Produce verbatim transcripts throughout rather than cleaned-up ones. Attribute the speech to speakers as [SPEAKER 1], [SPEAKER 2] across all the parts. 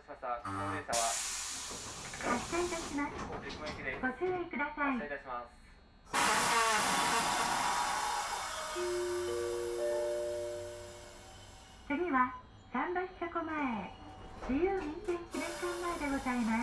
[SPEAKER 1] しました。この電車は
[SPEAKER 2] 発車いたします。
[SPEAKER 1] 出雲駅です。
[SPEAKER 2] ご注意ください。
[SPEAKER 1] 発車いたします。
[SPEAKER 2] 次は桟橋車庫前、自由民権記念館前でございます。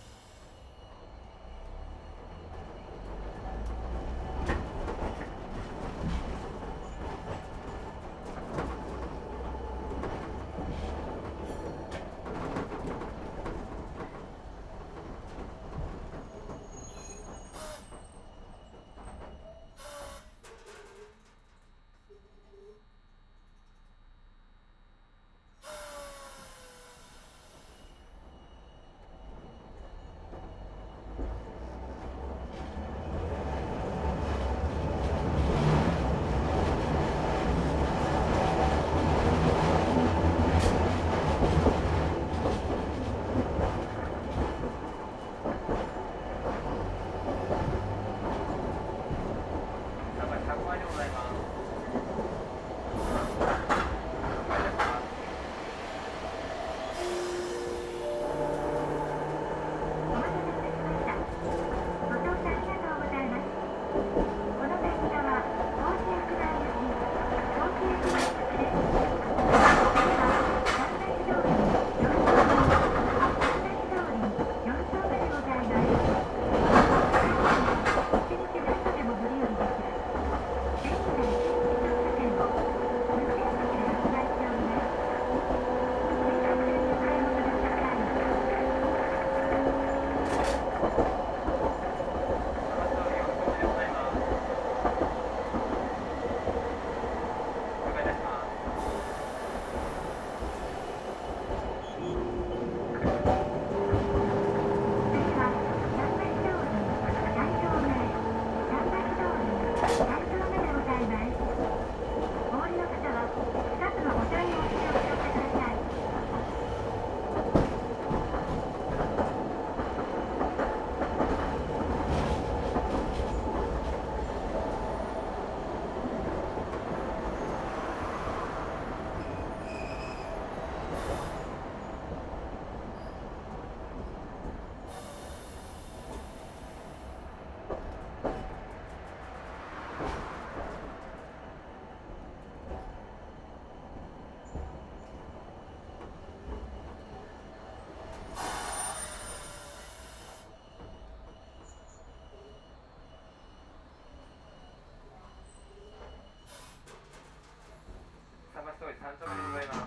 [SPEAKER 1] 桟橋通りさん丁目でございます。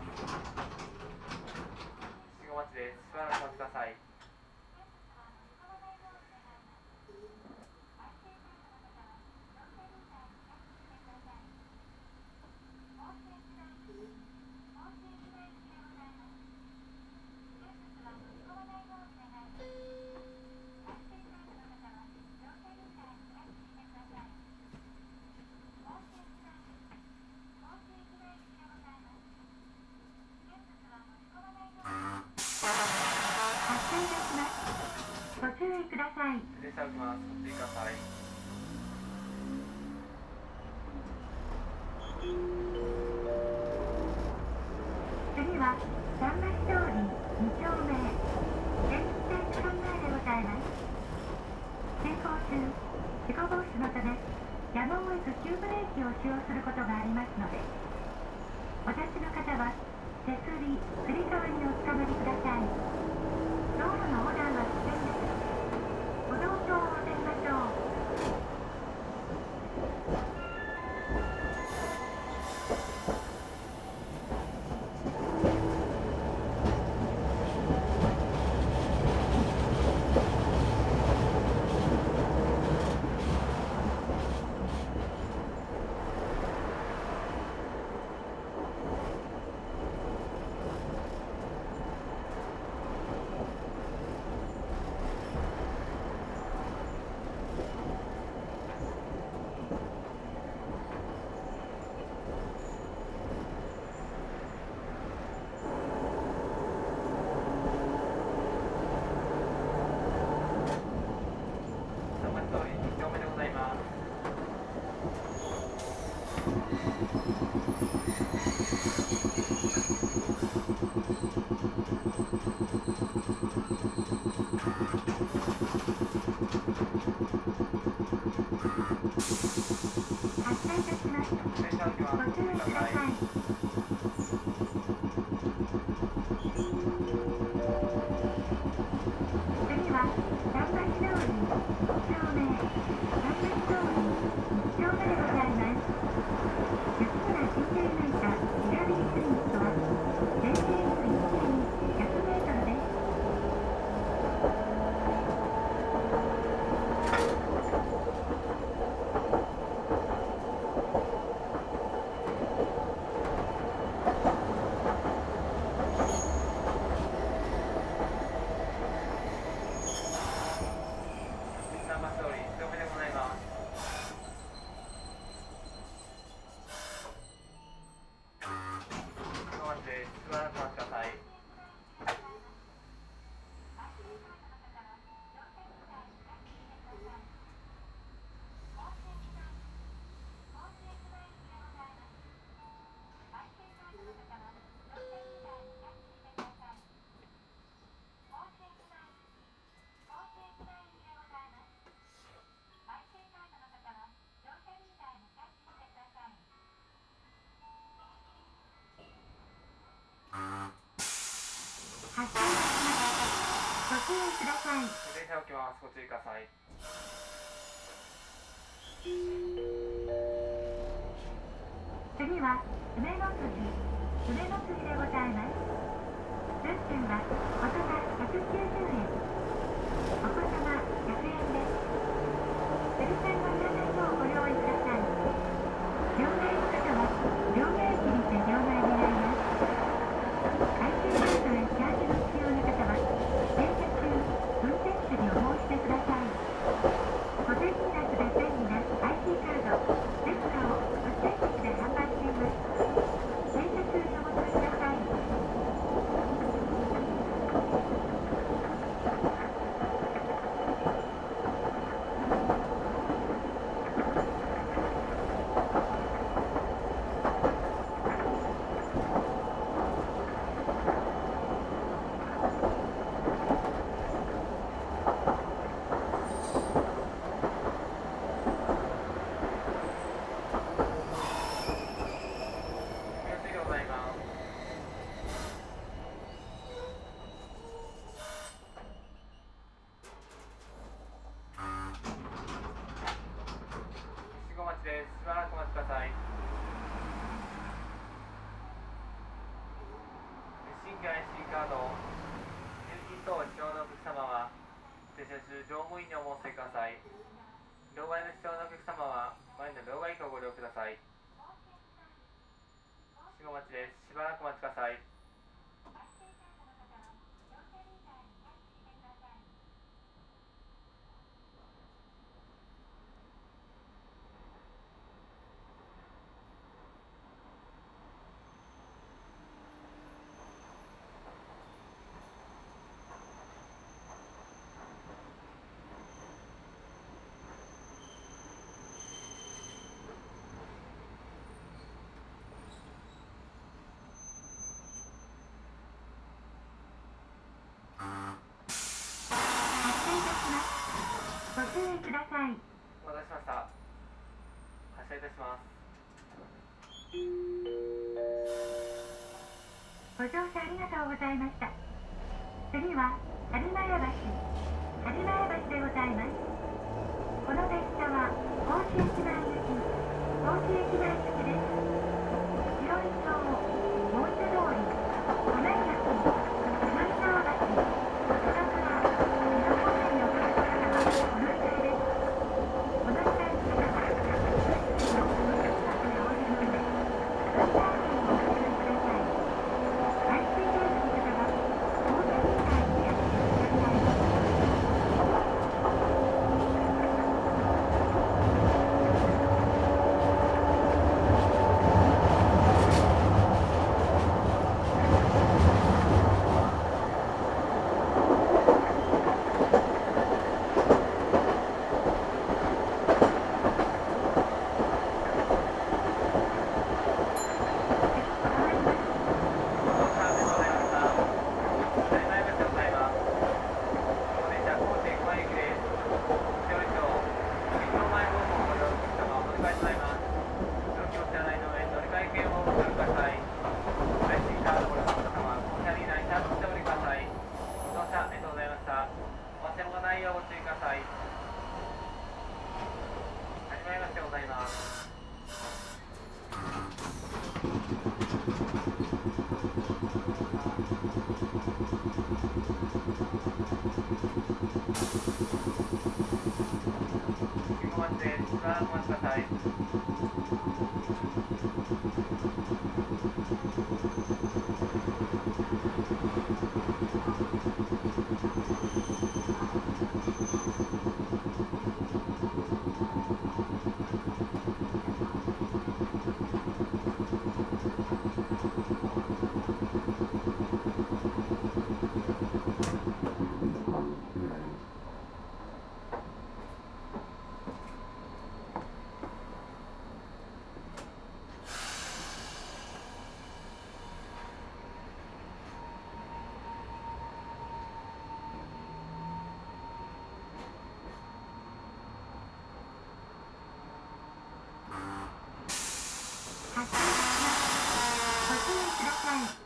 [SPEAKER 1] 信号待ちです。しばらくお待ちください。
[SPEAKER 2] ご注意ください。
[SPEAKER 1] 電車を来ます。ご注意ください。
[SPEAKER 2] 次は桟橋通りに丁目、現地体育館前でございます。進行中、事故防止のためやむを得ず急ブレーキを使用することがありますので、お立ちの方は手すり、つり革におつかまりください。道路の横断は危険です。歩道橋を渡りましょう。 ださい。次は桟橋通りいち丁目、桟橋通りいち丁目でございます。安村神経抜いたリハビリクリニックは全線のいちにひゃくメートルです。発車いたします。ご注意ください。
[SPEAKER 1] 電車を起きます。ご注意ください。
[SPEAKER 2] 次は梅の筋、梅の筋でございます。運賃は大人ひゃくきゅうじゅうえん、お子様ひゃくえんです。釣り線の皆さんをご用意ください。両替の方は両替機にて両替になります。アイシー カードやチャージの必要な方は電車中、運転手にお申し出ください。小銭いらずで便利な アイシー カード、デスカを運転席で販売しています。電車中にお求めください。
[SPEAKER 1] です。しばらくお待ちください。新規 アイシー カード、入金等必要なお客様は、停車中乗務員にお申し出ください。両替の必要なお客様は、前の両替機をご利用ください。信号待ちです。しばらくお待ちください。
[SPEAKER 2] ご注意ください。
[SPEAKER 1] お待たせしました。発車いたします。
[SPEAKER 2] ご乗車ありがとうございました。次は播磨屋橋、播磨屋橋でございます。この列車は高知駅前行き、高知駅前行きです。広い町、大津通り、花井橋、南沢橋、高倉、二の方面にお越しの方はこの駅です。この時間に方は運賃の運賃額でお降りの上、運転券をお受けください。アイシー カードの方は大津インターに着信ください。ご
[SPEAKER 1] らお待ちください。
[SPEAKER 2] 発車いたします。ご注意ください。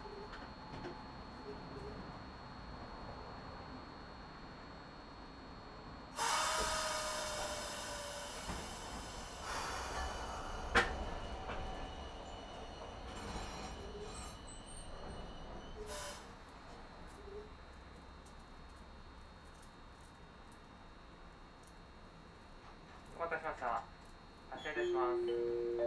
[SPEAKER 1] お待たせしました。発車いたします。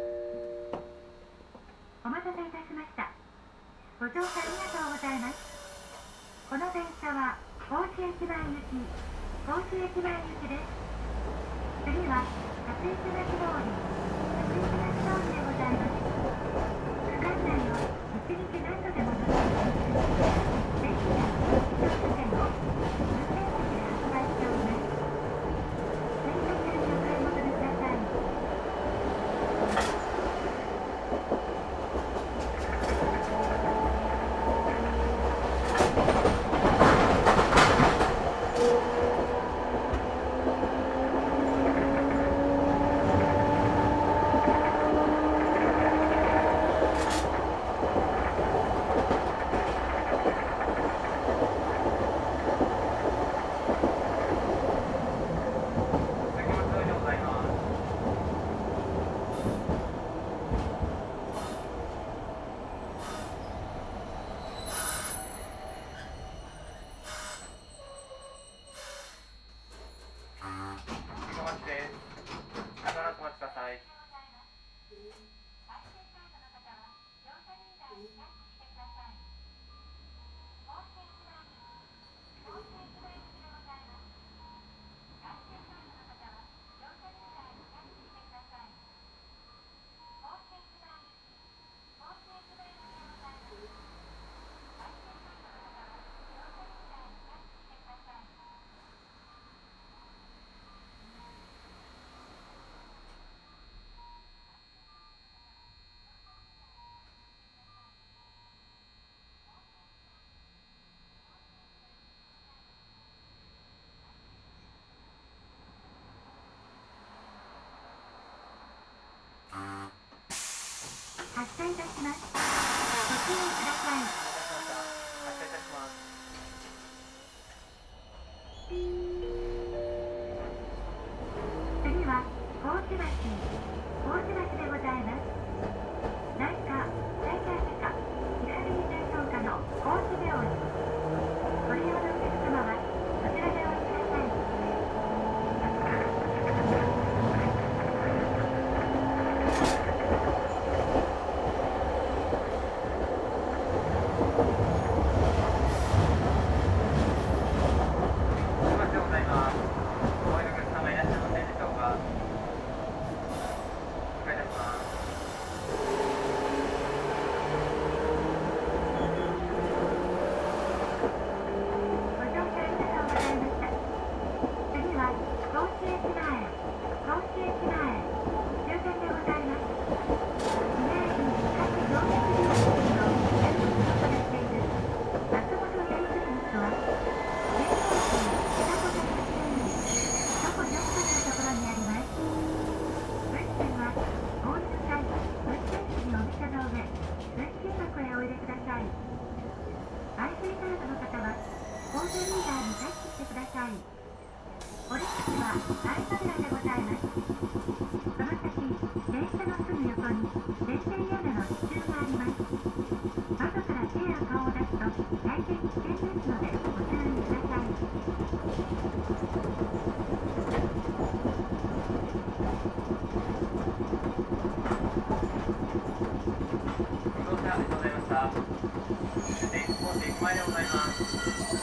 [SPEAKER 2] お待たせいたしました。ご乗車ありがとうございます。この電車は大津駅前行き、大津駅前行きです。次は初市町通り、初市町通りでございます。区間内を一日何度でも乗り入れてください。電車や一車線を運転席で発売しております。電車券にお買い求めください。発車いたします。ご注意ください。
[SPEAKER 1] 発車いたします。
[SPEAKER 2] 次は大津橋、大津橋でございます。内科、再開外科、リハビリテーション科の大津病院。ご利用のお客様はこちらでお降りください。
[SPEAKER 1] 終点少し駅前でございます。